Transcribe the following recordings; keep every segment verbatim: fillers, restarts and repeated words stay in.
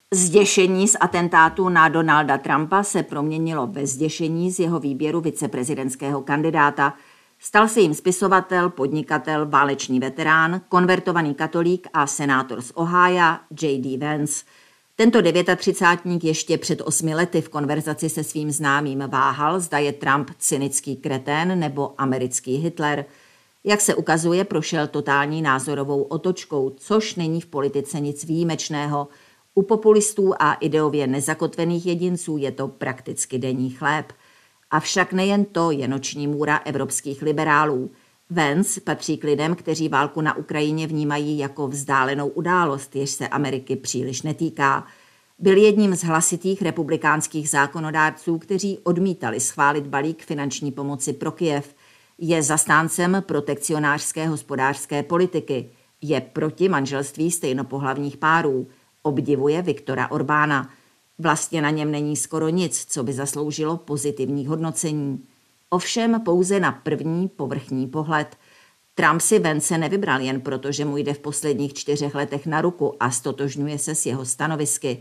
Zděšení z atentátu na Donalda Trumpa se proměnilo ve zděšení z jeho výběru viceprezidentského kandidáta. Stal se jim spisovatel, podnikatel, válečný veterán, konvertovaný katolík a senátor z Ohája J D Vance. Tento třicátník ještě před osmi lety v konverzaci se svým známým váhal, zda je Trump cynický kretén nebo americký Hitler. Jak se ukazuje, prošel totální názorovou otočkou, což není v politice nic výjimečného. U populistů a ideově nezakotvených jedinců je to prakticky denní chléb. Avšak nejen to je noční můra evropských liberálů. Vance patří k lidem, kteří válku na Ukrajině vnímají jako vzdálenou událost, jež se Ameriky příliš netýká. Byl jedním z hlasitých republikánských zákonodárců, kteří odmítali schválit balík finanční pomoci pro Kyjev. Je zastáncem protekcionářské hospodářské politiky. Je proti manželství stejnopohlavních párů. Obdivuje Viktora Orbána. Vlastně na něm není skoro nic, co by zasloužilo pozitivní hodnocení. Ovšem pouze na první povrchní pohled. Trump si Vance nevybral jen proto, že mu jde v posledních čtyřech letech na ruku a stotožňuje se s jeho stanovisky.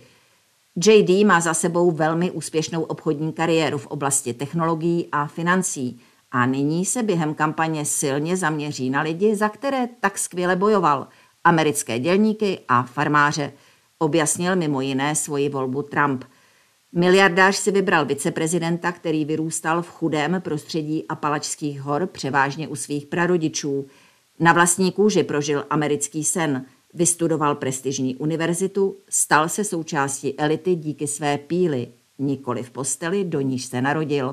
J D má za sebou velmi úspěšnou obchodní kariéru v oblasti technologií a financí a nyní se během kampaně silně zaměří na lidi, za které tak skvěle bojoval, americké dělníky a farmáře. Objasnil mimo jiné svoji volbu Trump. Miliardář si vybral viceprezidenta, který vyrůstal v chudém prostředí Apalačských hor, převážně u svých prarodičů. Na vlastní kůži prožil americký sen, vystudoval prestižní univerzitu, stal se součástí elity díky své píli, nikoli v posteli, do níž se narodil.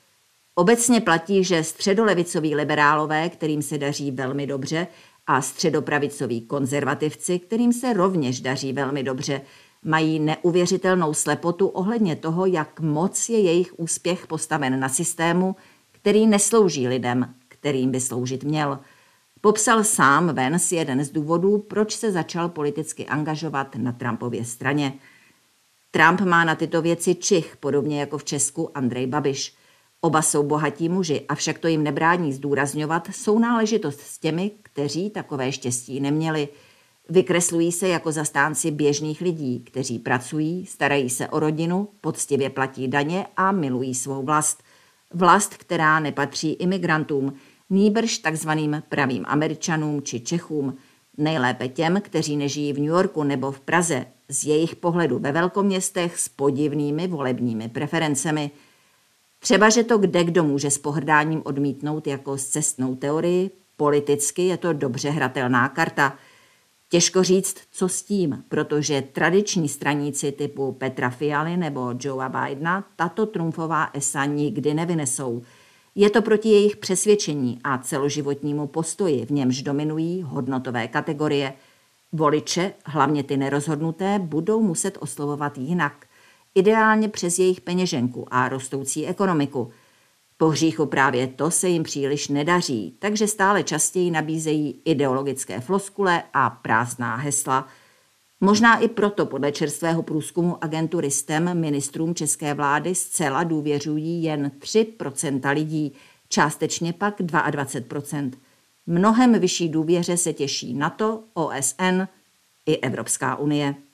Obecně platí, že středolevicoví liberálové, kterým se daří velmi dobře, a středopravicoví konzervativci, kterým se rovněž daří velmi dobře, mají neuvěřitelnou slepotu ohledně toho, jak moc je jejich úspěch postaven na systému, který neslouží lidem, kterým by sloužit měl. Popsal sám Vance jeden z důvodů, proč se začal politicky angažovat na Trumpově straně. Trump má na tyto věci čich, podobně jako v Česku Andrej Babiš. Oba jsou bohatí muži, avšak to jim nebrání zdůrazňovat sounáležitost s těmi, kteří takové štěstí neměli. Vykreslují se jako zastánci běžných lidí, kteří pracují, starají se o rodinu, poctivě platí daně a milují svou vlast. Vlast, která nepatří imigrantům, nýbrž takzvaným pravým Američanům či Čechům, nejlépe těm, kteří nežijí v New Yorku nebo v Praze, z jejich pohledu ve velkoměstech s podivnými volebními preferencemi. Třeba, že to kdekdo může s pohrdáním odmítnout jako scestnou teorii, politicky je to dobře hratelná karta. Těžko říct, co s tím, protože tradiční straníci typu Petra Fialy nebo Joea Bidena tato trumfová esa nikdy nevynesou. Je to proti jejich přesvědčení a celoživotnímu postoji, v němž dominují hodnotové kategorie. Voliče, hlavně ty nerozhodnuté, budou muset oslovovat jinak. Ideálně přes jejich peněženku a rostoucí ekonomiku. Po hříchu právě to se jim příliš nedaří, takže stále častěji nabízejí ideologické floskule a prázdná hesla. Možná i proto podle čerstvého průzkumu agentury S T E M ministrům české vlády zcela důvěřují jen tři procenta lidí, částečně pak dvacet dva procent. Mnohem vyšší důvěře se těší NATO, O S N i Evropská unie.